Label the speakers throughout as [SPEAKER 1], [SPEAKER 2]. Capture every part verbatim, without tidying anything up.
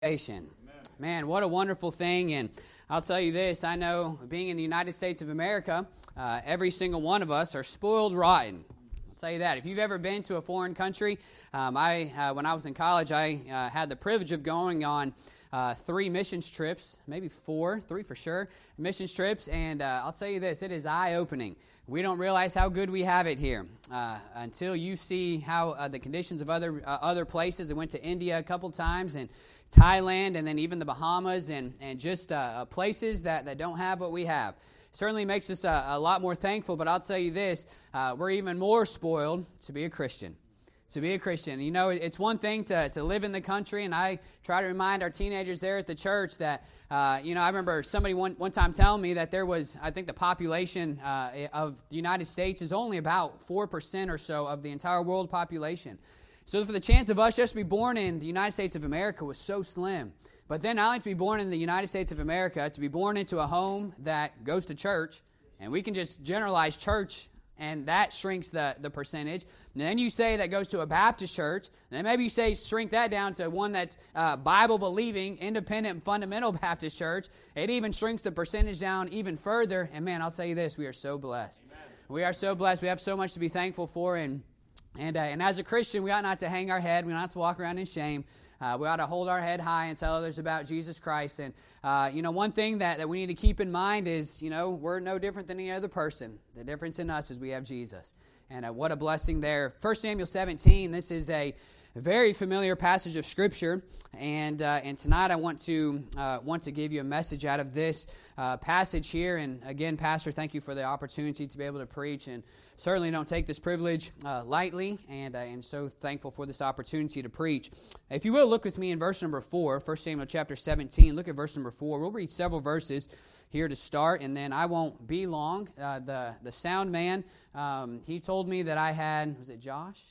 [SPEAKER 1] Amen. Man, what a wonderful thing. And I'll tell you this, I know being in the United States of America, uh, every single one of us are spoiled rotten. I'll tell you that. If you've ever been to a foreign country, um, I uh, when I was in college, I uh, had the privilege of going on uh, three missions trips, maybe four, three for sure, missions trips. And uh, I'll tell you this, it is eye-opening. We don't realize how good we have it here uh, until you see how uh, the conditions of other uh, other places. I went to India a couple times and Thailand, and then even the Bahamas, and, and just uh, places that, that don't have what we have. Certainly makes us a, a lot more thankful, but I'll tell you this, uh, we're even more spoiled to be a Christian. To be a Christian. You know, it's one thing to, to live in the country, and I try to remind our teenagers there at the church that, uh, you know, I remember somebody one, one time telling me that there was, I think the population uh, of the United States is only about four percent or so of the entire world population. So for the chance of us just to be born in the United States of America was so slim. But then not only to be born in the United States of America, to be born into a home that goes to church, and we can just generalize church, and that shrinks the, the percentage. And then you say that goes to a Baptist church, and then maybe you say shrink that down to one that's uh, Bible-believing, independent, and fundamental Baptist church. It even shrinks the percentage down even further. And man, I'll tell you this, we are so blessed. Amen. We are so blessed. We have so much to be thankful for, and And, uh, and as a Christian, we ought not to hang our head. We ought not to walk around in shame. Uh, we ought to hold our head high and tell others about Jesus Christ. And, uh, you know, one thing that, that we need to keep in mind is, you know, we're no different than any other person. The difference in us is we have Jesus. And uh, what a blessing there. First Samuel seventeen, this is a very familiar passage of Scripture. And uh, and tonight I want to uh, want to give you a message out of this uh, passage here. And again, Pastor, thank you for the opportunity to be able to preach, and certainly don't take this privilege uh, lightly, and uh, and so thankful for this opportunity to preach. If you will, look with me in verse number four, First Samuel chapter seventeen. Look at verse number four. We'll read several verses here to start, and then I won't be long. Uh, the, the sound man, um, he told me that I had, was it Josh?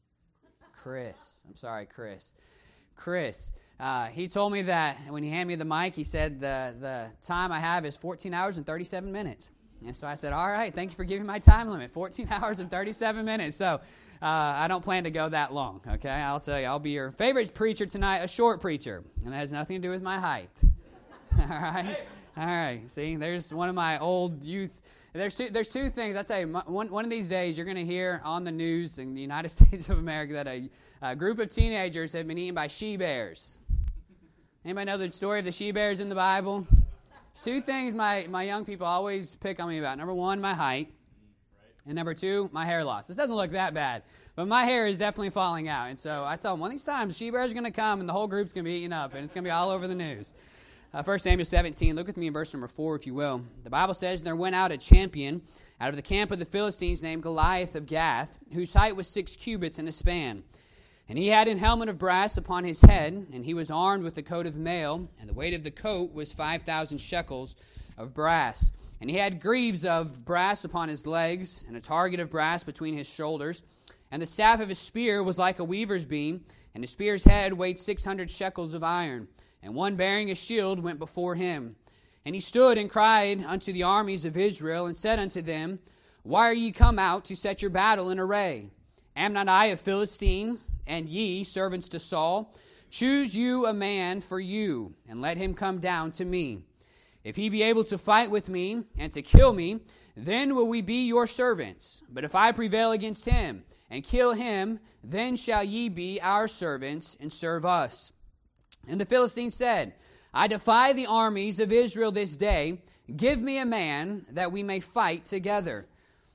[SPEAKER 1] Chris. I'm sorry, Chris. Chris. Uh, he told me that when he handed me the mic, he said the, the time I have is fourteen hours and thirty-seven minutes. And so I said, all right, thank you for giving my time limit, fourteen hours and thirty-seven minutes. So uh, I don't plan to go that long, okay? I'll tell you, I'll be your favorite preacher tonight, a short preacher. And that has nothing to do with my height. All right? All right. See, there's one of my old youth. There's two, there's two things. I tell you, one, one of these days you're going to hear on the news in the United States of America that a, a group of teenagers have been eaten by she-bears. Anybody know the story of the she-bears in the Bible? Two things my, my young people always pick on me about. Number one, my height. And number two, my hair loss. This doesn't look that bad, but my hair is definitely falling out. And so I tell them, one of these times, she-bears are going to come and the whole group's going to be eaten up, and it's going to be all over the news. Uh, First Samuel seventeen, look with me in verse number four, if you will. The Bible says, there went out a champion out of the camp of the Philistines named Goliath of Gath, whose height was six cubits and a span. And he had an helmet of brass upon his head, and he was armed with a coat of mail, and the weight of the coat was five thousand shekels of brass. And he had greaves of brass upon his legs, and a target of brass between his shoulders. And the staff of his spear was like a weaver's beam, and his spear's head weighed six hundred shekels of iron. And one bearing a shield went before him. And he stood and cried unto the armies of Israel, and said unto them, Why are ye come out to set your battle in array? Am not I a Philistine, and ye servants to Saul? Choose you a man for you, and let him come down to me. If he be able to fight with me, and to kill me, then will we be your servants. But if I prevail against him, and kill him, then shall ye be our servants, and serve us. And the Philistine said, I defy the armies of Israel this day. Give me a man that we may fight together.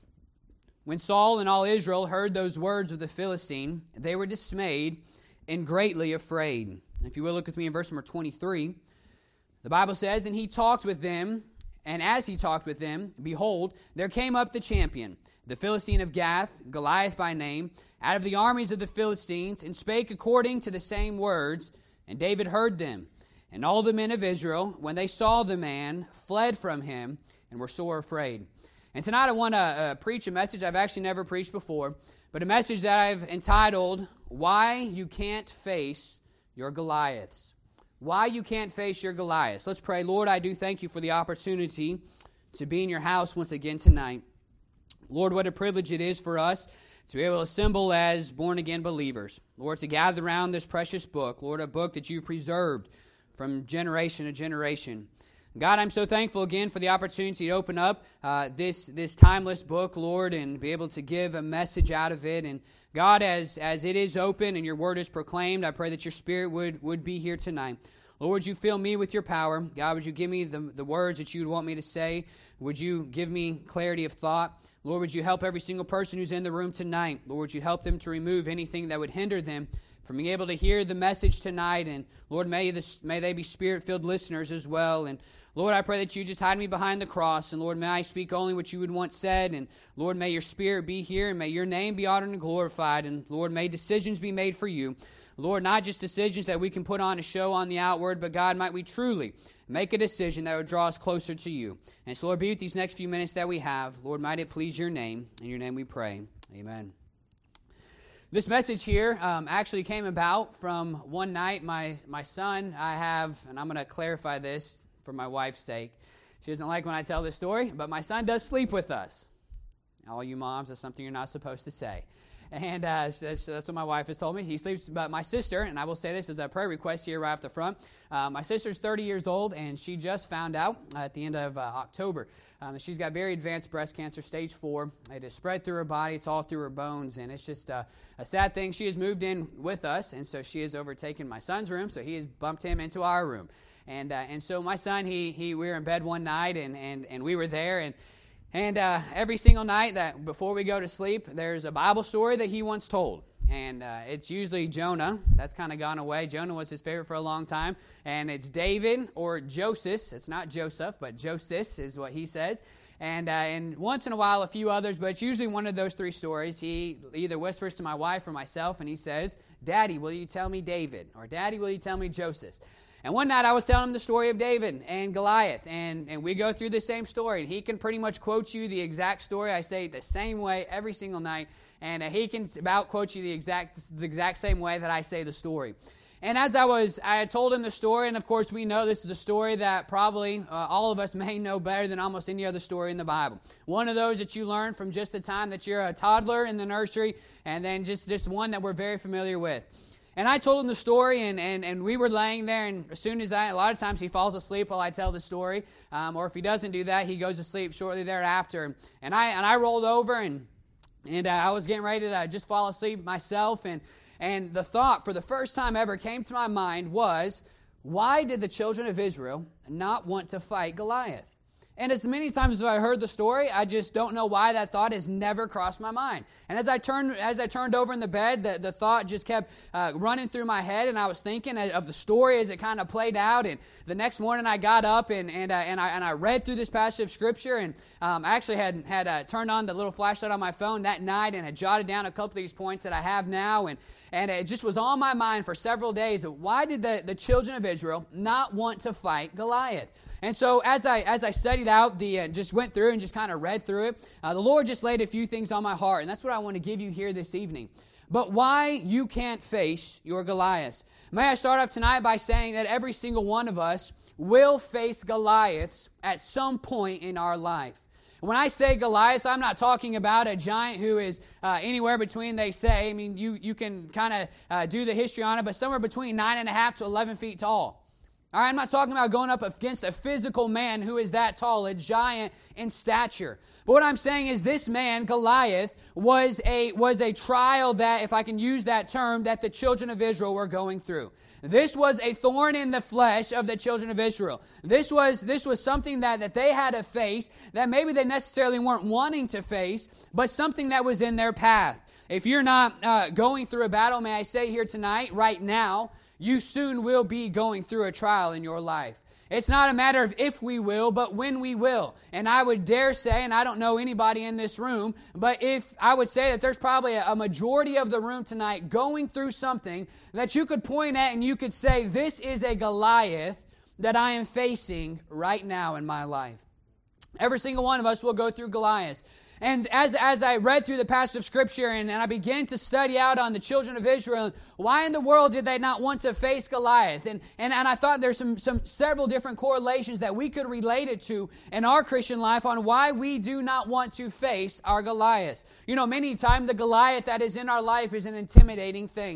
[SPEAKER 1] When Saul and all Israel heard those words of the Philistine, they were dismayed and greatly afraid. If you will, look with me in verse number twenty-three. The Bible says, And he talked with them, and as he talked with them, behold, there came up the champion, the Philistine of Gath, Goliath by name, out of the armies of the Philistines, and spake according to the same words. And David heard them. And all the men of Israel, when they saw the man, fled from him and were sore afraid. And tonight I want to uh, preach a message I've actually never preached before, but a message that I've entitled, Why You Can't Face Your Goliaths. Why You Can't Face Your Goliaths. Let's pray. Lord, I do thank you for the opportunity to be in your house once again tonight. Lord, what a privilege it is for us to be able to assemble as born-again believers. Lord, to gather around this precious book. Lord, a book that you've preserved from generation to generation. God, I'm so thankful again for the opportunity to open up uh, this this timeless book, Lord, and be able to give a message out of it. And God, as as it is open and your word is proclaimed, I pray that your Spirit would, would be here tonight. Lord, would you fill me with your power? God, would you give me the, the words that you would want me to say? Would you give me clarity of thought? Lord, would you help every single person who's in the room tonight? Lord, would you help them to remove anything that would hinder them from being able to hear the message tonight? And Lord, may, this, may they be Spirit-filled listeners as well. And Lord, I pray that you just hide me behind the cross. And Lord, may I speak only what you would want said. And Lord, may your Spirit be here. And may your name be honored and glorified. And Lord, may decisions be made for you. Lord, not just decisions that we can put on a show on the outward, but God, might we truly make a decision that would draw us closer to you. And so, Lord, be with these next few minutes that we have. Lord, might it please your name. In your name we pray. Amen. This message here um, actually came about from one night. My, my son, I have, and I'm going to clarify this for my wife's sake. She doesn't like when I tell this story, but my son does sleep with us. All you moms, that's something you're not supposed to say. And uh, that's, that's what my wife has told me. He sleeps, but my sister, and I will say this as a prayer request here right off the front, uh, my sister's thirty years old, and she just found out at the end of uh, October um, that she's got very advanced breast cancer, stage four. It is spread through her body. It's all through her bones, and it's just uh, a sad thing. She has moved in with us, and so she has overtaken my son's room, so he has bumped him into our room. And uh, and so my son, he he we were in bed one night, and, and, and we were there, and And uh, every single night that before we go to sleep, there's a Bible story that he once told. And uh, it's usually Jonah. That's kind of gone away. Jonah was his favorite for a long time. And it's David or Joseph. It's not Joseph, but Joseph is what he says. And uh, and once in a while, a few others, but it's usually one of those three stories. He either whispers to my wife or myself, and he says, "Daddy, will you tell me David?" Or "Daddy, will you tell me Joseph?" And one night I was telling him the story of David and Goliath, and, and we go through the same story. And he can pretty much quote you the exact story. I say it the same way every single night, and uh, he can about quote you the exact the exact same way that I say the story. And as I was, I had told him the story, and of course we know this is a story that probably uh, all of us may know better than almost any other story in the Bible. One of those that you learn from just the time that you're a toddler in the nursery, and then just, just one that we're very familiar with. And I told him the story, and, and, and we were laying there, and as soon as I, a lot of times he falls asleep while I tell the story, um, or if he doesn't do that, he goes to sleep shortly thereafter. And I and I rolled over, and and uh, I was getting ready to just fall asleep myself, and and the thought for the first time ever came to my mind was, why did the children of Israel not want to fight Goliath? And as many times as I heard the story, I just don't know why that thought has never crossed my mind. And as I turned as I turned over in the bed, the, the thought just kept uh, running through my head, and I was thinking of the story as it kind of played out. And the next morning I got up and and uh, and I and I read through this passage of Scripture, and um, I actually had had uh, turned on the little flashlight on my phone that night and had jotted down a couple of these points that I have now, and and it just was on my mind for several days. Of why did the, the children of Israel not want to fight Goliath? And so as I as I studied out the uh, just went through and just kind of read through it, uh, the Lord just laid a few things on my heart, and that's what I want to give you here this evening. But why you can't face your Goliaths. May I start off tonight by saying that every single one of us will face Goliaths at some point in our life. When I say Goliath, I'm not talking about a giant who is uh, anywhere between, they say, I mean, you, you can kind of uh, do the history on it, but somewhere between nine and a half to eleven feet tall. All right, I'm not talking about going up against a physical man who is that tall, a giant in stature. But what I'm saying is this man, Goliath, was a was a trial that, if I can use that term, that the children of Israel were going through. This was a thorn in the flesh of the children of Israel. This was this was something that, that they had to face that maybe they necessarily weren't wanting to face, but something that was in their path. If you're not uh, going through a battle, may I say here tonight, right now, you soon will be going through a trial in your life. It's not a matter of if we will, but when we will. And I would dare say, and I don't know anybody in this room, but if I would say that there's probably a majority of the room tonight going through something that you could point at and you could say, this is a Goliath that I am facing right now in my life. Every single one of us will go through Goliath. And as, as I read through the passage of Scripture and, and I began to study out on the children of Israel, why in the world did they not want to face Goliath? And, and, and I thought there's some, some several different correlations that we could relate it to in our Christian life on why we do not want to face our Goliath. You know, many times the Goliath that is in our life is an intimidating thing.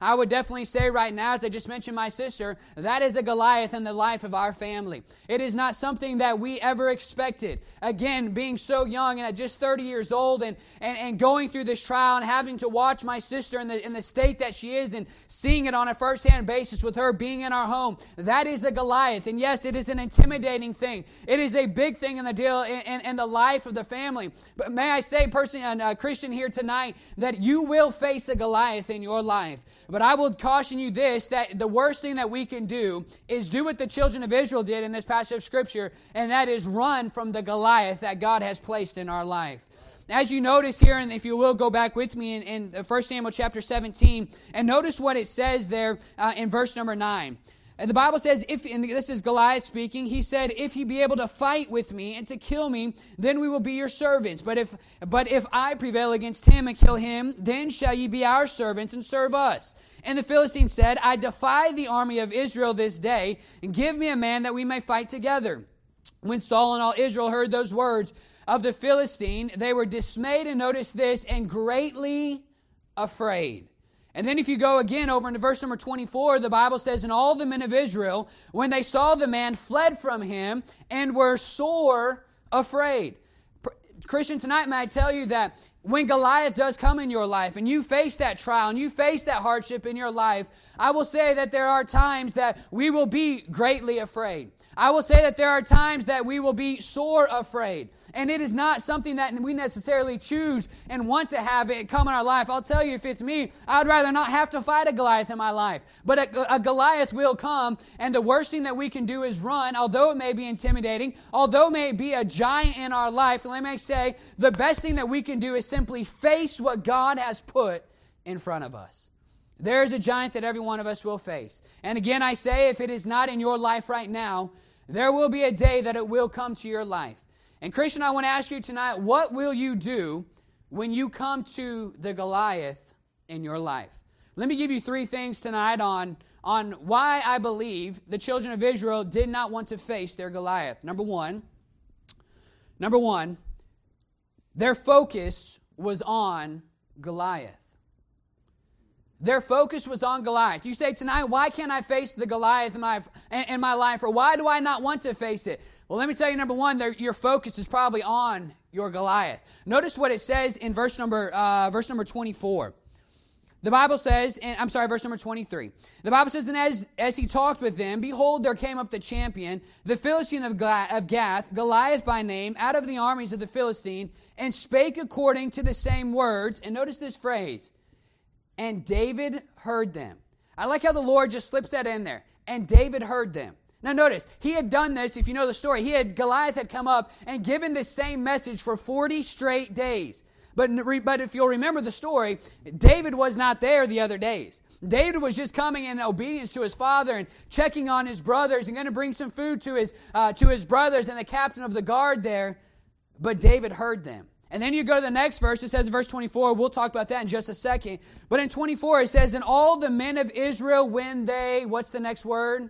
[SPEAKER 1] I would definitely say right now, as I just mentioned my sister, that is a Goliath in the life of our family. It is not something that we ever expected. Again, being so young and at just thirty years old and, and, and going through this trial and having to watch my sister in the, in the state that she is and seeing it on a first-hand basis with her being in our home, that is a Goliath. And yes, it is an intimidating thing. It is a big thing in the deal in, in, in the life of the family. But may I say, personally, a Christian here tonight, that you will face a Goliath in your life. But I will caution you this, that the worst thing that we can do is do what the children of Israel did in this passage of Scripture, and that is run from the Goliath that God has placed in our life. As you notice here, and if you will go back with me in, in First Samuel chapter seventeen, and notice what it says there uh, in verse number nine. And the Bible says, if, and this is Goliath speaking, he said, if he be able to fight with me and to kill me, then we will be your servants. But if but if I prevail against him and kill him, then shall ye be our servants and serve us. And the Philistine said, I defy the army of Israel this day, and give me a man that we may fight together. When Saul and all Israel heard those words of the Philistine, they were dismayed, and notice this, and greatly afraid. And then if you go again over into verse number twenty-four, the Bible says, and all the men of Israel, when they saw the man, fled from him and were sore afraid. Christian, tonight, may I tell you that when Goliath does come in your life and you face that trial and you face that hardship in your life, I will say that there are times that we will be greatly afraid. I will say that there are times that we will be sore afraid. And it is not something that we necessarily choose and want to have it come in our life. I'll tell you, if it's me, I'd rather not have to fight a Goliath in my life. But a, a Goliath will come, and the worst thing that we can do is run, although it may be intimidating, although it may be a giant in our life. And let me say, the best thing that we can do is simply face what God has put in front of us. There is a giant that every one of us will face. And again, I say, if it is not in your life right now, there will be a day that it will come to your life. And Christian, I want to ask you tonight, what will you do when you come to the Goliath in your life? Let me give you three things tonight on, on why I believe the children of Israel did not want to face their Goliath. Number one, number one, their focus was on Goliath. Their focus was on Goliath. You say tonight, why can't I face the Goliath in my, in my life? Or why do I not want to face it? Well, let me tell you, number one, your focus is probably on your Goliath. Notice what it says in verse number uh, verse number twenty-four. The Bible says, and I'm sorry, verse number twenty-three. The Bible says, and as, as he talked with them, behold, there came up the champion, the Philistine of, Gla- of Gath, Goliath by name, out of the armies of the Philistine, and spake according to the same words. And notice this phrase, and David heard them. I like how the Lord just slips that in there. And David heard them. Now notice, he had done this, if you know the story, he had, Goliath had come up and given this same message for forty straight days. But, but if you'll remember the story, David was not there the other days. David was just coming in obedience to his father and checking on his brothers and going to bring some food to his, uh, to his brothers and the captain of the guard there. But David heard them. And then you go to the next verse, it says in verse twenty-four, we'll talk about that in just a second. But in twenty-four it says, and all the men of Israel, when they, what's the next word?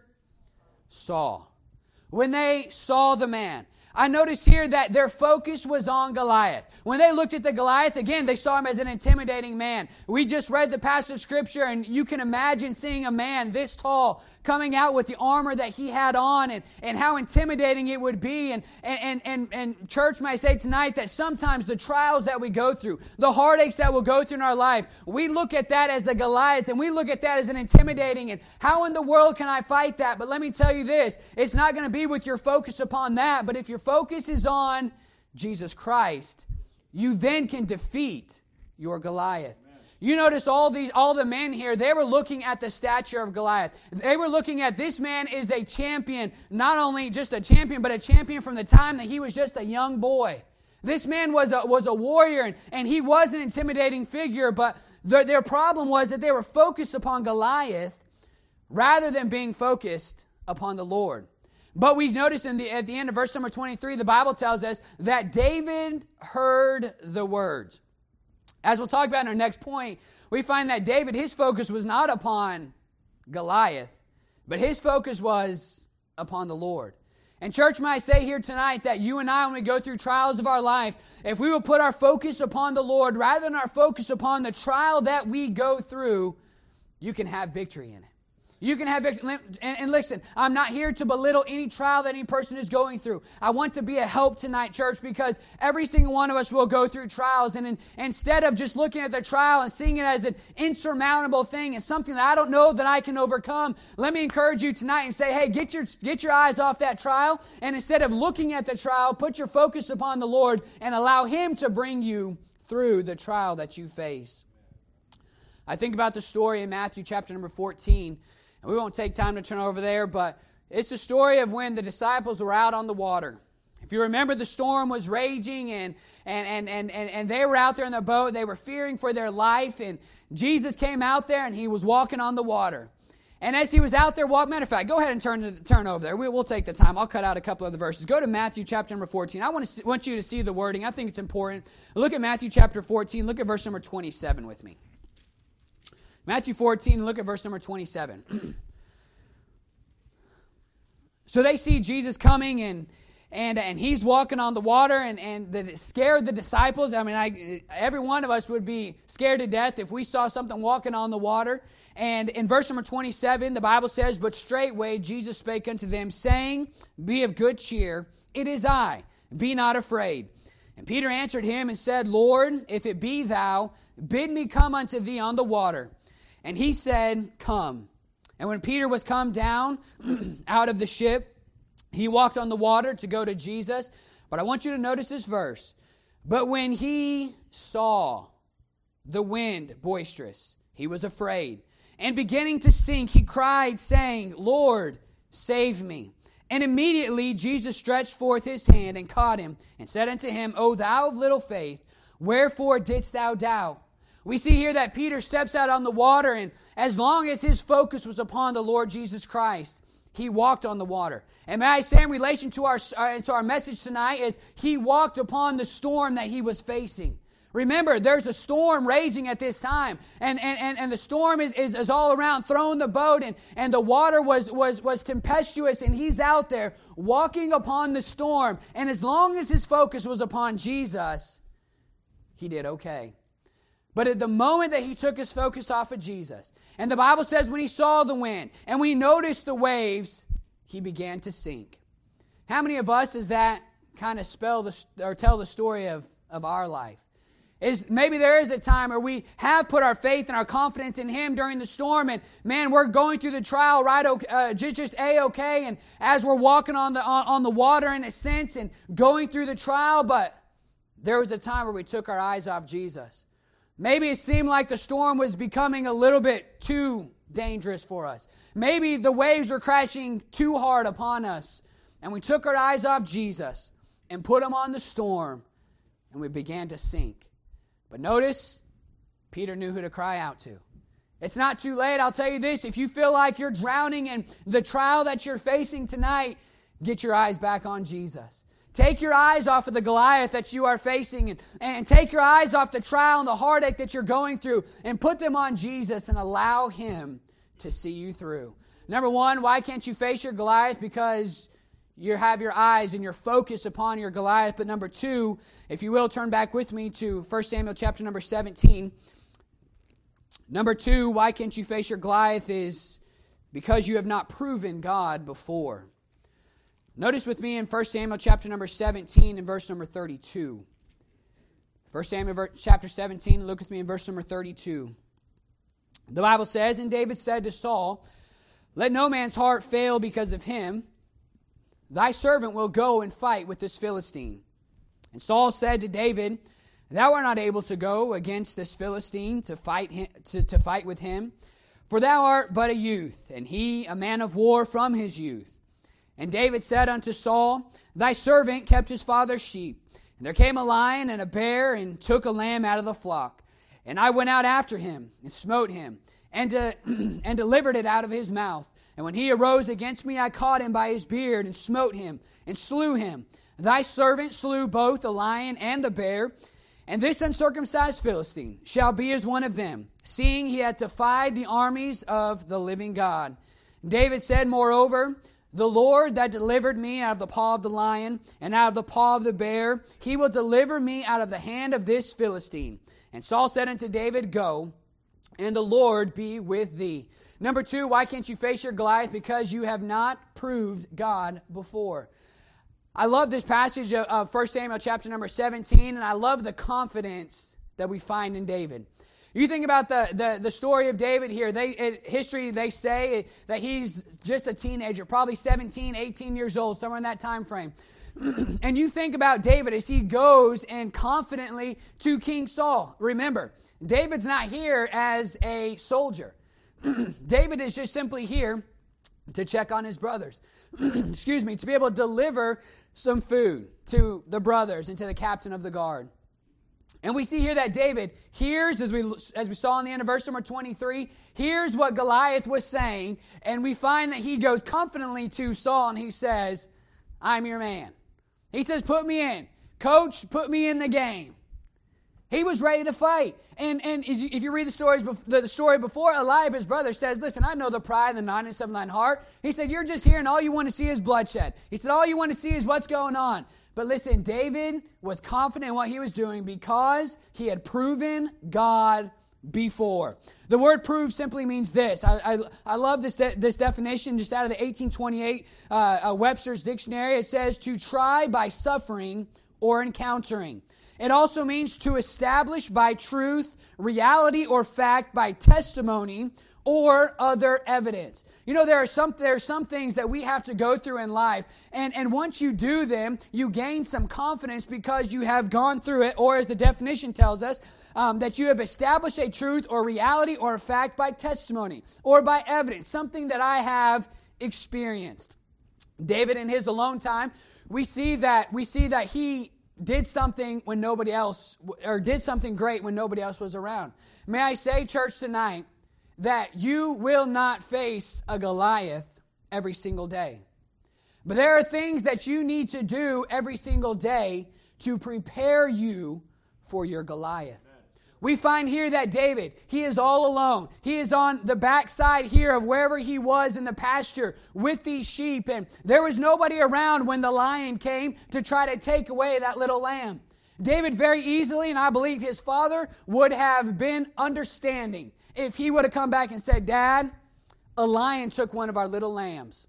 [SPEAKER 1] Saw. When they saw the man. I notice here that their focus was on Goliath. When they looked at the Goliath, again, they saw him as an intimidating man. We just read the passage of Scripture, and you can imagine seeing a man this tall coming out with the armor that he had on, and, and how intimidating it would be. And, and, and, and church, may I say tonight that sometimes the trials that we go through, the heartaches that we'll go through in our life, we look at that as the Goliath, and we look at that as an intimidating, and how in the world can I fight that? But let me tell you this, it's not going to be with your focus upon that, but if your focus is on Jesus Christ, you then can defeat your Goliath. Amen. You notice all these, all the men here, they were looking at the stature of Goliath. They were looking at this man is a champion, not only just a champion, but a champion from the time that he was just a young boy. This man was a, was a warrior, and, and he was an intimidating figure, but their, their problem was that they were focused upon Goliath rather than being focused upon the Lord. But we notice in the, at the end of verse number twenty-three, the Bible tells us that David heard the words. As we'll talk about in our next point, we find that David, his focus was not upon Goliath, but his focus was upon the Lord. And church, may I say here tonight that you and I, when we go through trials of our life, if we will put our focus upon the Lord rather than our focus upon the trial that we go through, you can have victory in it. You can have victory. And, and listen, I'm not here to belittle any trial that any person is going through. I want to be a help tonight, church, because every single one of us will go through trials. And in, instead of just looking at the trial and seeing it as an insurmountable thing and something that I don't know that I can overcome, let me encourage you tonight and say, hey, get your, get your eyes off that trial. And instead of looking at the trial, put your focus upon the Lord and allow Him to bring you through the trial that you face. I think about the story in Matthew chapter number fourteen. And we won't take time to turn over there, but it's the story of when the disciples were out on the water. If you remember, the storm was raging, and and and and and, and they were out there in the boat. They were fearing for their life, and Jesus came out there, and He was walking on the water. And as He was out there walking, matter of fact, go ahead and turn turn over there. We, we'll take the time. I'll cut out a couple of the verses. Go to Matthew chapter number fourteen. I want to see, want you to see the wording. I think it's important. Look at Matthew chapter fourteen. Look at verse number twenty-seven with me. Matthew fourteen, look at verse number twenty-seven. So they see Jesus coming, and and and He's walking on the water, and and that scared the disciples. I mean, I, every one of us would be scared to death if we saw something walking on the water. And in verse number twenty-seven, the Bible says, "But straightway Jesus spake unto them, saying, Be of good cheer, it is I, be not afraid. And Peter answered Him and said, Lord, if it be Thou, bid me come unto Thee on the water. And He said, Come. And when Peter was come down out of the ship, he walked on the water to go to Jesus. But I want you to notice this verse. But when he saw the wind boisterous, he was afraid. And beginning to sink, he cried, saying, Lord, save me. And immediately Jesus stretched forth His hand and caught him, and said unto him, O thou of little faith, wherefore didst thou doubt? We see here that Peter steps out on the water, and as long as his focus was upon the Lord Jesus Christ, he walked on the water. And may I say in relation to our, uh, to our message tonight is he walked upon the storm that he was facing. Remember, there's a storm raging at this time, and, and, and, and the storm is, is, is all around, throwing the boat, and, and the water was, was, was tempestuous, and he's out there walking upon the storm. And as long as his focus was upon Jesus, he did okay. But at the moment that he took his focus off of Jesus, and the Bible says when he saw the wind and we noticed the waves, he began to sink. How many of us does that kind of spell the, or tell the story of, of our life? Is maybe there is a time where we have put our faith and our confidence in Him during the storm, and man, we're going through the trial right, uh, just, just a-okay, and as we're walking on the on, on the water in a sense and going through the trial, but there was a time where we took our eyes off Jesus. Maybe it seemed like the storm was becoming a little bit too dangerous for us. Maybe the waves were crashing too hard upon us, and we took our eyes off Jesus and put Him on the storm, and we began to sink. But notice, Peter knew who to cry out to. It's not too late. I'll tell you this. If you feel like you're drowning in the trial that you're facing tonight, get your eyes back on Jesus. Take your eyes off of the Goliath that you are facing, and, and take your eyes off the trial and the heartache that you're going through, and put them on Jesus and allow Him to see you through. Number one, why can't you face your Goliath? Because you have your eyes and your focus upon your Goliath. But number two, if you will, turn back with me to First Samuel chapter number seventeen. Number two, why can't you face your Goliath is because you have not proven God before. Notice with me in First Samuel chapter number seventeen and verse number thirty-two. First Samuel chapter seventeen, look with me in verse number thirty-two. The Bible says, And David said to Saul, Let no man's heart fail because of him. Thy servant will go and fight with this Philistine. And Saul said to David, Thou art not able to go against this Philistine to fight him, to, to fight with him, for thou art but a youth, and he a man of war from his youth. And David said unto Saul, Thy servant kept his father's sheep. And there came a lion and a bear, and took a lamb out of the flock. And I went out after him, and smote him, and, uh, and delivered it out of his mouth. And when he arose against me, I caught him by his beard, and smote him, and slew him. Thy servant slew both the lion and the bear. And this uncircumcised Philistine shall be as one of them, seeing he had defied the armies of the living God. David said, Moreover, The Lord that delivered me out of the paw of the lion and out of the paw of the bear, He will deliver me out of the hand of this Philistine. And Saul said unto David, Go, and the Lord be with thee. Number two, why can't you face your Goliath? Because you have not proved God before. I love this passage of First Samuel chapter number seventeen, and I love the confidence that we find in David. You think about the, the, the story of David here. They, in history, they say that he's just a teenager, probably seventeen, eighteen years old, somewhere in that time frame. And you think about David as he goes and confidently to King Saul. Remember, David's not here as a soldier. David is just simply here to check on his brothers. Excuse me, to be able to deliver some food to the brothers and to the captain of the guard. And we see here that David hears, as we as we saw in the end of verse number twenty-three, hears what Goliath was saying, and we find that he goes confidently to Saul and he says, I'm your man. He says, put me in. Coach, put me in the game. He was ready to fight. And and if you read the stories, the story before, Eliab, his brother, says, listen, I know the pride and the knottiness of thine heart. He said, you're just here and all you want to see is bloodshed. He said, all you want to see is what's going on. But listen, David was confident in what he was doing because he had proven God before. The word prove simply means this. I, I, I love this de- this definition just out of the eighteen twenty-eight uh, uh, Webster's Dictionary. It says to try by suffering or encountering. It also means to establish by truth, reality, or fact by testimony or other evidence. You know, there are some there are some things that we have to go through in life, and, and once you do them, you gain some confidence because you have gone through it, or as the definition tells us, um, that you have established a truth or reality or a fact by testimony or by evidence, something that I have experienced. David, in his alone time, we see that we see that he did something when nobody else, or did something great when nobody else was around. May I say, church, tonight, that you will not face a Goliath every single day. But there are things that you need to do every single day to prepare you for your Goliath. We find here that David, he is all alone. He is on the backside here of wherever he was in the pasture with these sheep. And there was nobody around when the lion came to try to take away that little lamb. David very easily, and I believe his father, would have been understanding if he would have come back and said, Dad, a lion took one of our little lambs.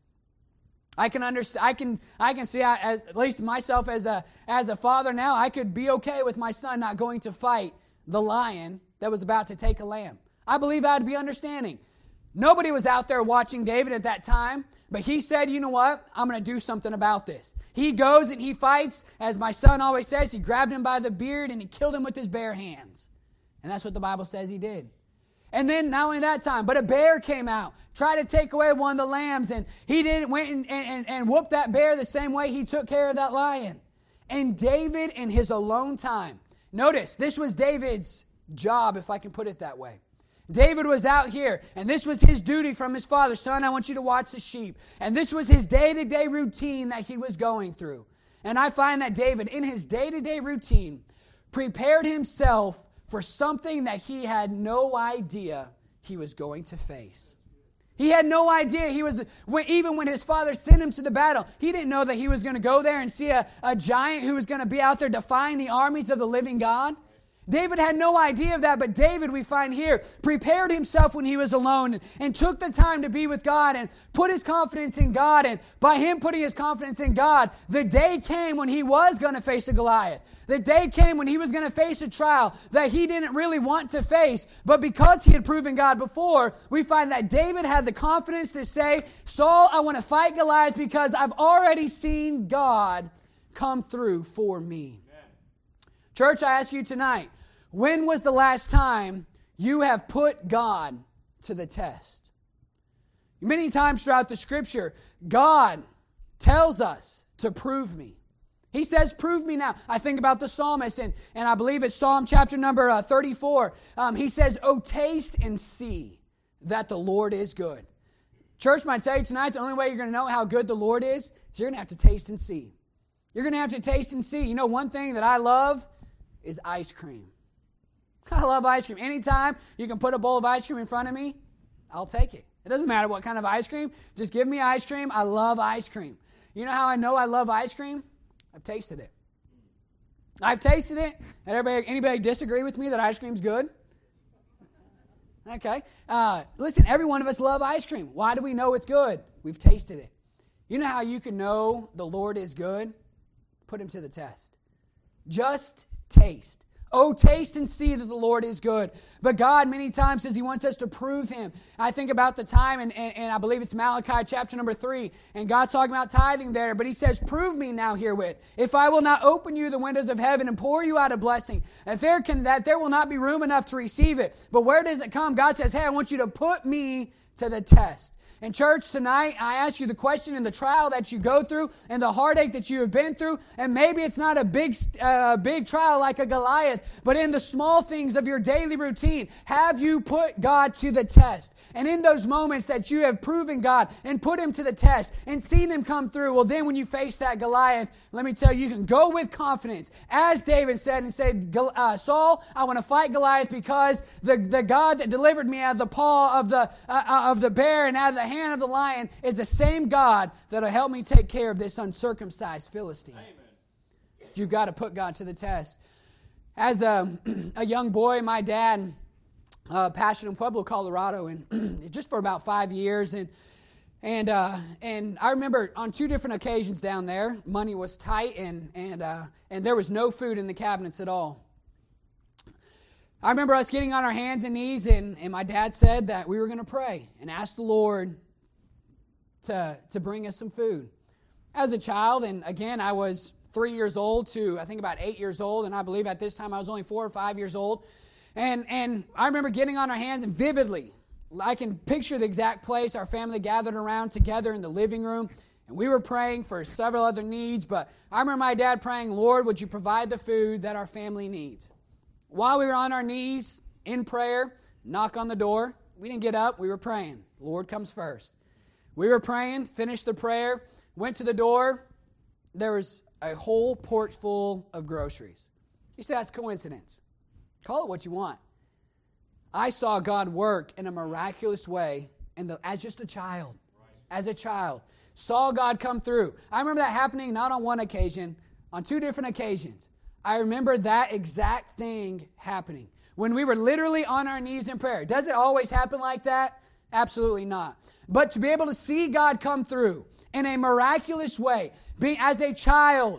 [SPEAKER 1] I can understand. I can. I can see. I, as, at least myself as a as a father now, I could be okay with my son not going to fight the lion that was about to take a lamb. I believe I'd be understanding. Nobody was out there watching David at that time, but he said, you know what? I'm going to do something about this. He goes and he fights, as my son always says, he grabbed him by the beard and he killed him with his bare hands. And that's what the Bible says he did. And then not only that time, but a bear came out, tried to take away one of the lambs, and he did went and, and, and whooped that bear the same way he took care of that lion. And David, in his alone time, notice, this was David's job, if I can put it that way. David was out here, and this was his duty from his father. Son, I want you to watch the sheep. And this was his day-to-day routine that he was going through. And I find that David, in his day-to-day routine, prepared himself for something that he had no idea he was going to face. He had no idea. He was when, even when his father sent him to the battle, he didn't know that he was going to go there and see a, a giant who was going to be out there defying the armies of the living God. David had no idea of that, but David, we find here, prepared himself when he was alone and, and took the time to be with God and put his confidence in God. And by him putting his confidence in God, the day came when he was going to face a Goliath. The day came when he was going to face a trial that he didn't really want to face. But because he had proven God before, we find that David had the confidence to say, Saul, I want to fight Goliath because I've already seen God come through for me. Church, I ask you tonight, when was the last time you have put God to the test? Many times throughout the Scripture, God tells us to prove me. He says, prove me now. I think about the psalmist, and, and I believe it's Psalm chapter number uh, thirty-four. Um, he says, oh, taste and see that the Lord is good. Church, might tell you tonight, the only way you're going to know how good the Lord is, is you're going to have to taste and see. You're going to have to taste and see. You know, one thing that I love is ice cream. I love ice cream. Anytime you can put a bowl of ice cream in front of me, I'll take it. It doesn't matter what kind of ice cream. Just give me ice cream. I love ice cream. You know how I know I love ice cream? I've tasted it. I've tasted it. And everybody, anybody disagree with me that ice cream's good?
[SPEAKER 2] Okay. Uh, listen, every one of us love ice cream. Why do we know it's good? We've tasted it. You know how you can know the Lord is good? Put him to the test. Just taste. Oh, taste and see that the Lord is good. But God many times says he wants us to prove him. I think about the time, and, and, and I believe it's Malachi chapter number three, and God's talking about tithing there, but he says, prove me now herewith, if I will not open you the windows of heaven and pour you out a blessing, that there, can, that there will not be room enough to receive it. But where does it come? God says, hey, I want you to put me to the test. And church, tonight, I ask you the question in the trial that you go through and the heartache that you have been through, and maybe it's not a big, uh, big trial like a Goliath, but in the small things of your daily routine, have you put God to the test? And in those moments that you have proven God and put him to the test and seen him come through, well, then when you face that Goliath, let me tell you, you can go with confidence. As David said and said, uh, Saul, I want to fight Goliath because the, the God that delivered me out of the paw of the, uh, of the bear and out of the hand of the lion is the same God that'll help me take care of this uncircumcised Philistine. Amen. You've got to put God to the test. As a, a young boy, my dad uh, pastored in Pueblo, Colorado, and just for about five years, and and uh, and I remember on two different occasions down there, money was tight, and and uh, and there was no food in the cabinets at all. I remember us getting on our hands and knees, and, and my dad said that we were going to pray and ask the Lord to, to bring us some food. As a child, and again, I was three years old to, I think, about eight years old, and I believe at this time I was only four or five years old. And, and I remember getting on our hands, and vividly, I can picture the exact place our family gathered around together in the living room, and we were praying for several other needs, but I remember my dad praying, Lord, would you provide the food that our family needs? While we were on our knees in prayer, knock on the door. We didn't get up. We were praying. The Lord comes first. We were praying, finished the prayer, went to the door. There was a whole porch full of groceries. You say that's coincidence. Call it what you want. I saw God work in a miraculous way in the, as just a child. As a child. Saw God come through. I remember that happening not on one occasion, on two different occasions. I remember that exact thing happening. When we were literally on our knees in prayer. Does it always happen like that? Absolutely not. But to be able to see God come through in a miraculous way, being as a child,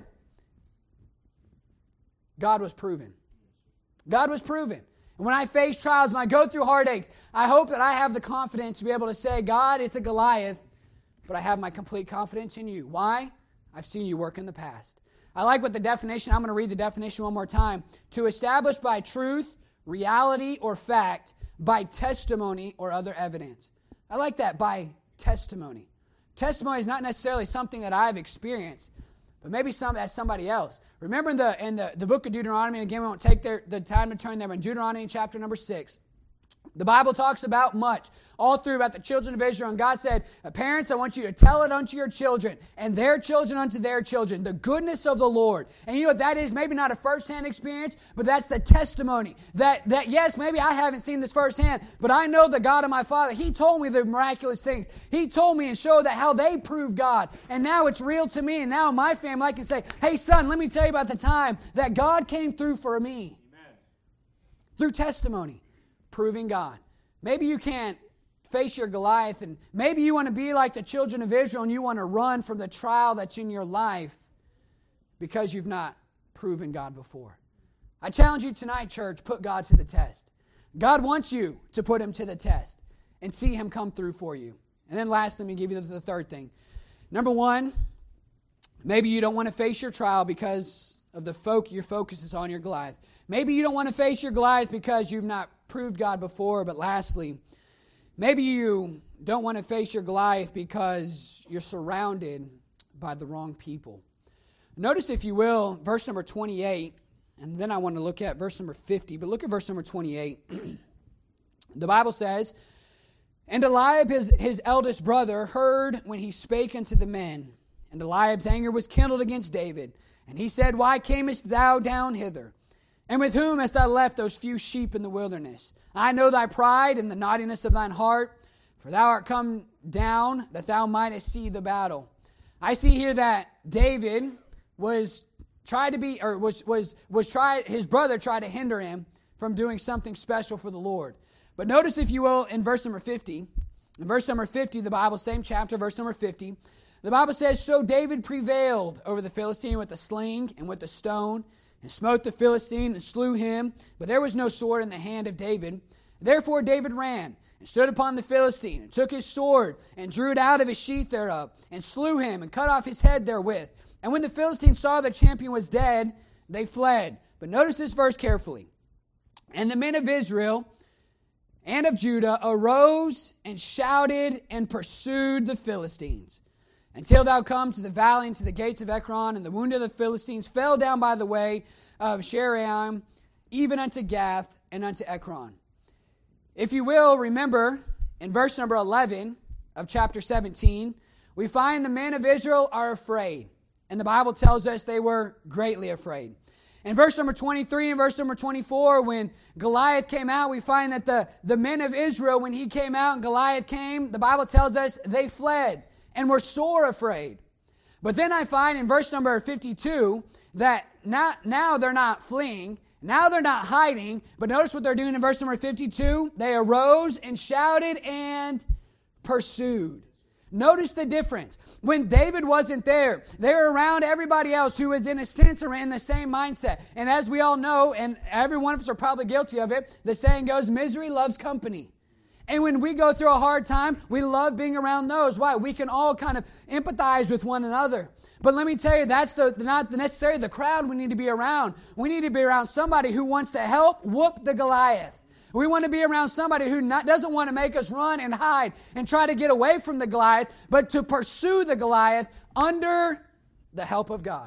[SPEAKER 2] God was proven. God was proven. And when I face trials, when I go through heartaches, I hope that I have the confidence to be able to say, God, it's a Goliath, but I have my complete confidence in you. Why? I've seen you work in the past. I like what the definition, I'm going to read the definition one more time. To establish by truth, reality, or fact, by testimony or other evidence. I like that, by testimony. Testimony is not necessarily something that I've experienced, but maybe some that's somebody else. Remember in the in the, the book of Deuteronomy, and again, we won't take their, the time to turn there, but in Deuteronomy chapter number six, the Bible talks about much, all through about the children of Israel. And God said, parents, I want you to tell it unto your children, and their children unto their children, the goodness of the Lord. And you know what that is? Maybe not a firsthand experience, but that's the testimony. That, that yes, maybe I haven't seen this firsthand, but I know the God of my Father. He told me the miraculous things. He told me and showed that how they proved God. And now it's real to me. And now my family, I can say, hey, son, let me tell you about the time that God came through for me. Amen. Through testimony. Proving God. Maybe you can't face your Goliath, and maybe you want to be like the children of Israel and you want to run from the trial that's in your life because you've not proven God before. I challenge you tonight, church, put God to the test. God wants you to put him to the test and see him come through for you. And then last, let me give you the, the third thing. Number one, maybe you don't want to face your trial because of the folk your focus is on your Goliath. Maybe you don't want to face your Goliath because you've not proved God before. But lastly, maybe you don't want to face your Goliath because you're surrounded by the wrong people. Notice, if you will, verse number twenty-eight, and then I want to look at verse number fifty, but look at verse number twenty-eight. The Bible says, And Eliab, his, his eldest brother, heard when he spake unto the men. And Eliab's anger was kindled against David. And he said, Why camest thou down hither? And with whom hast thou left those few sheep in the wilderness? I know thy pride and the naughtiness of thine heart, for thou art come down that thou mightest see the battle. I see here that David was tried to be, or was was was tried. His brother tried to hinder him from doing something special for the Lord. But notice, if you will, in verse number fifty, in verse number fifty, the Bible, same chapter, verse number fifty, the Bible says, "So David prevailed over the Philistine with the sling and with the stone, and smote the Philistine and slew him. But there was no sword in the hand of David. Therefore David ran and stood upon the Philistine, and took his sword, and drew it out of his sheath thereof, and slew him, and cut off his head therewith. And when the Philistines saw the champion was dead, they fled." But notice this verse carefully. "And the men of Israel and of Judah arose and shouted and pursued the Philistines, until thou come to the valley and to the gates of Ekron, and the wounded of the Philistines fell down by the way of Sharaim, even unto Gath and unto Ekron." If you will, remember, in verse number eleven of chapter seventeen, we find the men of Israel are afraid. And the Bible tells us they were greatly afraid. In verse number twenty-three and verse number twenty-four, when Goliath came out, we find that the, the men of Israel, when he came out and Goliath came, the Bible tells us they fled and were sore afraid. But then I find in verse number fifty-two that now, now they're not fleeing, now they're not hiding, but notice what they're doing in verse number fifty-two. They arose and shouted and pursued. Notice the difference. When David wasn't there, they were around everybody else who was in a sense or in the same mindset. And as we all know, and every one of us are probably guilty of it, the saying goes, misery loves company. And when we go through a hard time, we love being around those. Why? We can all kind of empathize with one another. But let me tell you, that's the, not necessarily the crowd we need to be around. We need to be around somebody who wants to help whoop the Goliath. We want to be around somebody who not, doesn't want to make us run and hide and try to get away from the Goliath, but to pursue the Goliath under the help of God.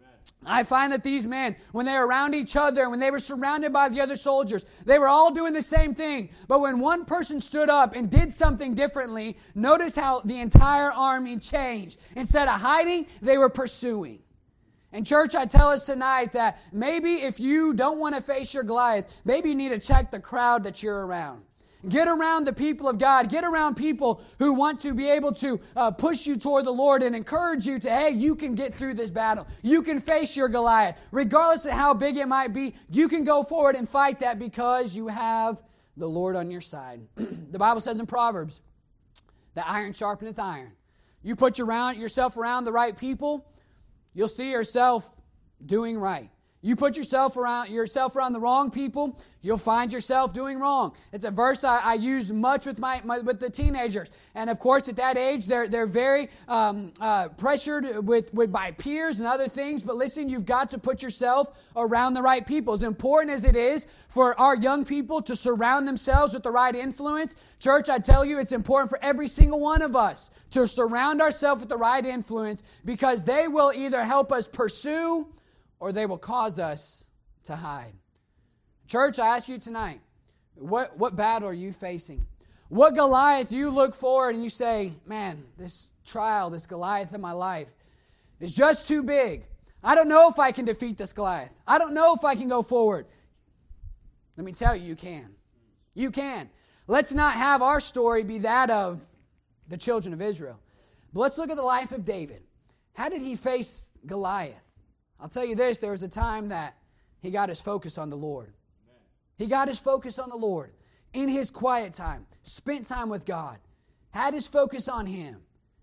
[SPEAKER 2] I find that these men, when they were around each other and when they were surrounded by the other soldiers, they were all doing the same thing. But when one person stood up and did something differently, notice how the entire army changed. Instead of hiding, they were pursuing. And church, I tell us tonight that maybe if you don't want to face your Goliath, maybe you need to check the crowd that you're around. Get around the people of God. Get around people who want to be able to uh, push you toward the Lord and encourage you to, hey, you can get through this battle. You can face your Goliath. Regardless of how big it might be, you can go forward and fight that because you have the Lord on your side. The Bible says in Proverbs, that iron sharpeneth iron. You put your around, yourself around the right people, you'll see yourself doing right. You put yourself around yourself around the wrong people, you'll find yourself doing wrong. It's a verse I, I use much with my, my with the teenagers, and of course at that age they're they're very um, uh, pressured with with by peers and other things. But listen, you've got to put yourself around the right people. As important as it is for our young people to surround themselves with the right influence, church, I tell you, it's important for every single one of us to surround ourselves with the right influence, because they will either help us pursue or they will cause us to hide. Church, I ask you tonight, what, what battle are you facing? What Goliath do you look forward and you say, man, this trial, this Goliath in my life is just too big. I don't know if I can defeat this Goliath. I don't know if I can go forward. Let me tell you, you can. You can. Let's not have our story be that of the children of Israel. But let's look at the life of David. How did he face Goliath? I'll tell you this, there was a time that he got his focus on the Lord. Amen. He got his focus on the Lord in his quiet time, spent time with God, had his focus on Him.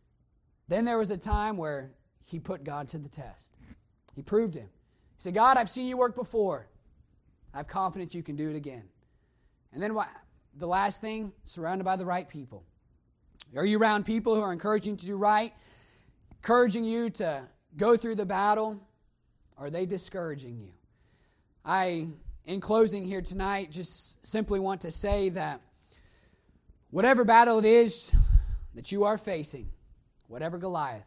[SPEAKER 2] Then there was a time where he put God to the test. He proved Him. He said, God, I've seen you work before. I have confidence you can do it again. And then what? The last thing, surrounded by the right people. Are you around people who are encouraging you to do right, encouraging you to go through the battle? Are they discouraging you? I, in closing here tonight, just simply want to say that whatever battle it is that you are facing, whatever Goliath,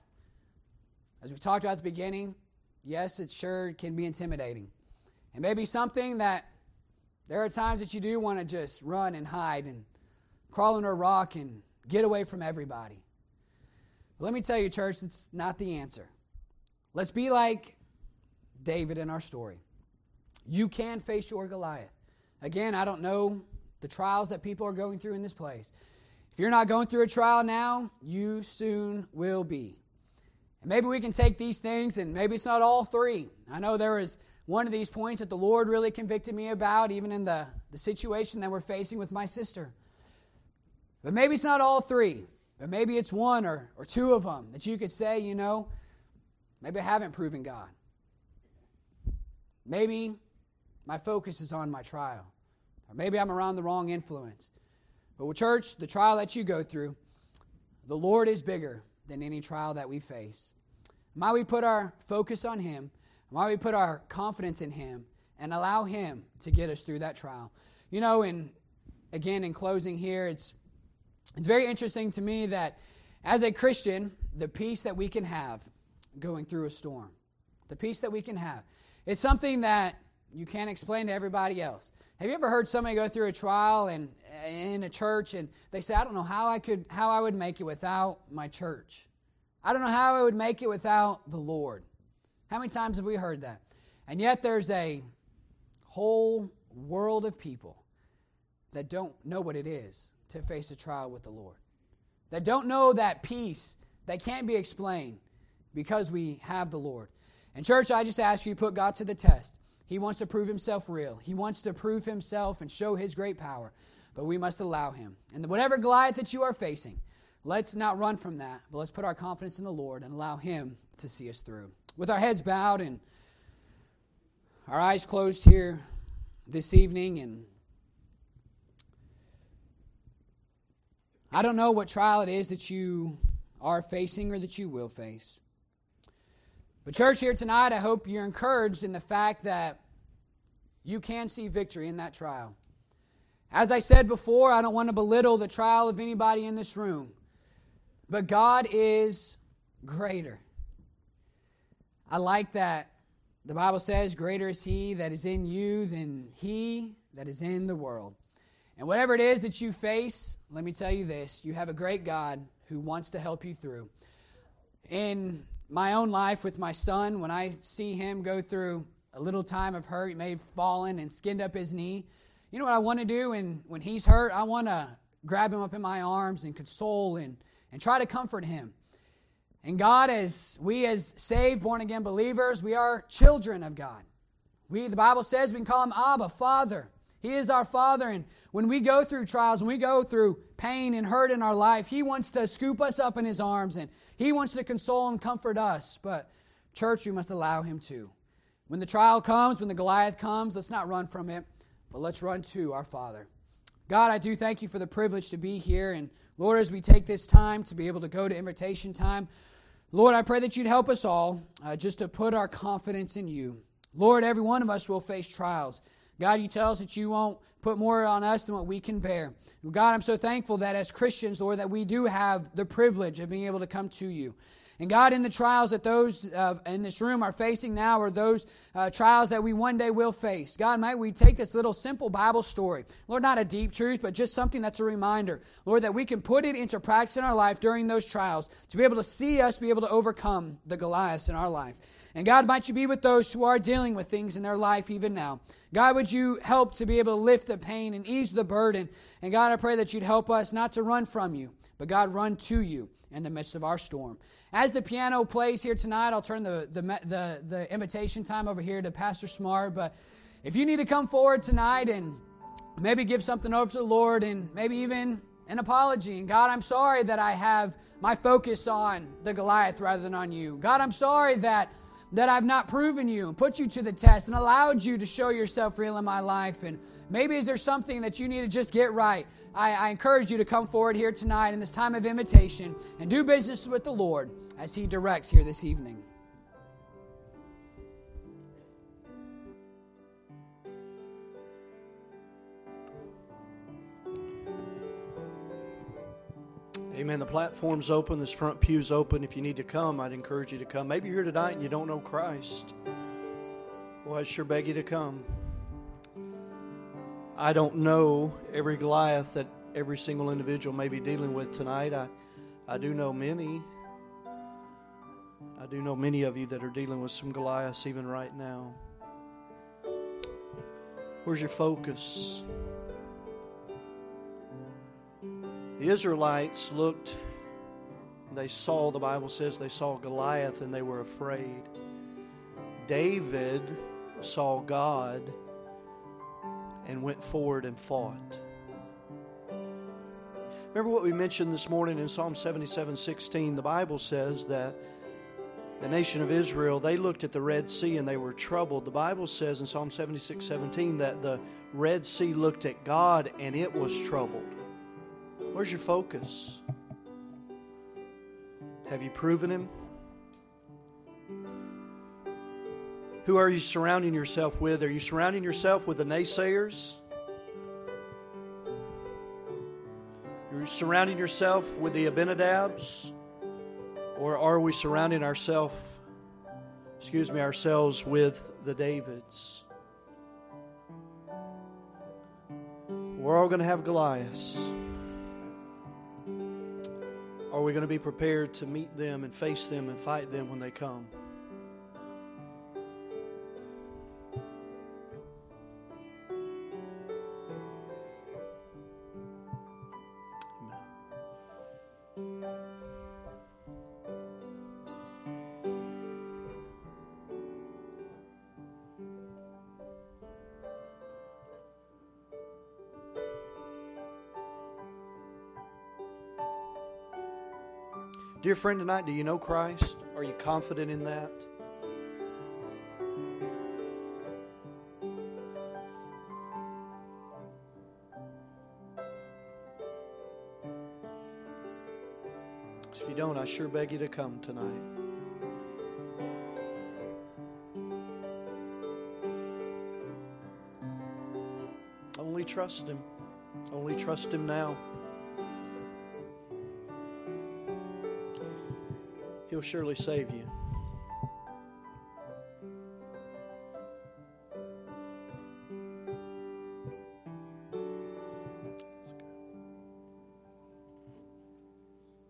[SPEAKER 2] as we talked about at the beginning, yes, it sure can be intimidating. And maybe something that there are times that you do want to just run and hide and crawl under a rock and get away from everybody. But let me tell you, church, that's not the answer. Let's be like David in our story. You can face your Goliath. Again, I don't know the trials that people are going through in this place. If you're not going through a trial now, you soon will be. And maybe we can take these things, and maybe it's not all three. I know there was one of these points that the Lord really convicted me about, even in the, the situation that we're facing with my sister. But maybe it's not all three. But maybe it's one or, or two of them that you could say, you know, maybe I haven't proven God. Maybe my focus is on my trial. Or maybe I'm around the wrong influence. But with church, the trial that you go through, the Lord is bigger than any trial that we face. Might we put our focus on Him? Might we put our confidence in Him and allow Him to get us through that trial? You know, and again, in closing here, it's it's very interesting to me that as a Christian, the peace that we can have going through a storm, the peace that we can have, it's something that you can't explain to everybody else. Have you ever heard somebody go through a trial and in a church and they say, I don't know how I could, how I would make it without my church. I don't know how I would make it without the Lord. How many times have we heard that? And yet there's a whole world of people that don't know what it is to face a trial with the Lord. That don't know that peace that can't be explained because we have the Lord. And church, I just ask you to put God to the test. He wants to prove Himself real. He wants to prove Himself and show His great power. But we must allow Him. And whatever Goliath that you are facing, let's not run from that, but let's put our confidence in the Lord and allow Him to see us through. With our heads bowed and our eyes closed here this evening, and I don't know what trial it is that you are facing or that you will face. But church, here tonight, I hope you're encouraged in the fact that you can see victory in that trial. As I said before, I don't want to belittle the trial of anybody in this room, but God is greater. I like that the Bible says, greater is He that is in you than he that is in the world. And whatever it is that you face, let me tell you this, you have a great God who wants to help you through. In my own life with my son, when I see him go through a little time of hurt, he may have fallen and skinned up his knee. You know what I want to do? And when he's hurt, I want to grab him up in my arms and console and, and try to comfort him. And God, as we as saved, born-again believers, we are children of God. We, the Bible says we can call Him Abba, Father. He is our Father, and when we go through trials, when we go through pain and hurt in our life, He wants to scoop us up in His arms, and He wants to console and comfort us. But church, we must allow Him to. When the trial comes, when the Goliath comes, let's not run from it, but let's run to our Father. God, I do thank You for the privilege to be here, and Lord, as we take this time to be able to go to invitation time, Lord, I pray that You'd help us all uh, just to put our confidence in You. Lord, every one of us will face trials. God, You tell us that You won't put more on us than what we can bear. God, I'm so thankful that as Christians, Lord, that we do have the privilege of being able to come to You. And God, in the trials that those uh, in this room are facing now, or those uh, trials that we one day will face, God, might we take this little simple Bible story, Lord, not a deep truth, but just something that's a reminder, Lord, that we can put it into practice in our life during those trials to be able to see us be able to overcome the Goliaths in our life. And God, might You be with those who are dealing with things in their life even now. God, would You help to be able to lift the pain and ease the burden. And God, I pray that You'd help us not to run from You, but God, run to You in the midst of our storm. As the piano plays here tonight, I'll turn the, the, the, the invitation time over here to Pastor Smart. But if you need to come forward tonight and maybe give something over to the Lord and maybe even an apology. And God, I'm sorry that I have my focus on the Goliath rather than on You. God, I'm sorry that that I've not proven You and put You to the test and allowed You to show Yourself real in my life. And maybe there's something that you need to just get right. I, I encourage you to come forward here tonight in this time of invitation and do business with the Lord as He directs here this evening.
[SPEAKER 3] Amen. The platform's open. This front pew's open. If you need to come, I'd encourage you to come. Maybe you're here tonight and you don't know Christ. Well, I sure beg you to come. I don't know every Goliath that every single individual may be dealing with tonight. I, I do know many. I do know many of you that are dealing with some Goliaths even right now. Where's your focus? The Israelites looked, they saw, the Bible says they saw Goliath and they were afraid. David saw God and went forward and fought. Remember what we mentioned this morning in Psalm seventy-seven sixteen? The Bible says that the nation of Israel, they looked at the Red Sea and they were troubled. The Bible says in Psalm seventy-six seventeen that the Red Sea looked at God and it was troubled. Where's your focus? Have you proven Him? Who are you surrounding yourself with? Are you surrounding yourself with the naysayers? Are you surrounding yourself with the Abinadabs? Or are we surrounding ourselves, excuse me, ourselves with the Davids? We're all going to have Goliaths. Are we going to be prepared to meet them and face them and fight them when they come? Dear friend, tonight, do you know Christ? Are you confident in that? If you don't, I sure beg you to come tonight. Only trust Him. Only trust Him now. He'll surely save you.